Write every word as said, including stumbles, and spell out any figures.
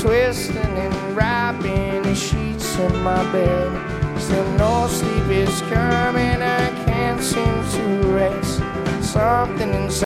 twisting and wrapping the sheets in my bed. Still no sleep is coming, I can't seem to rest. Something inside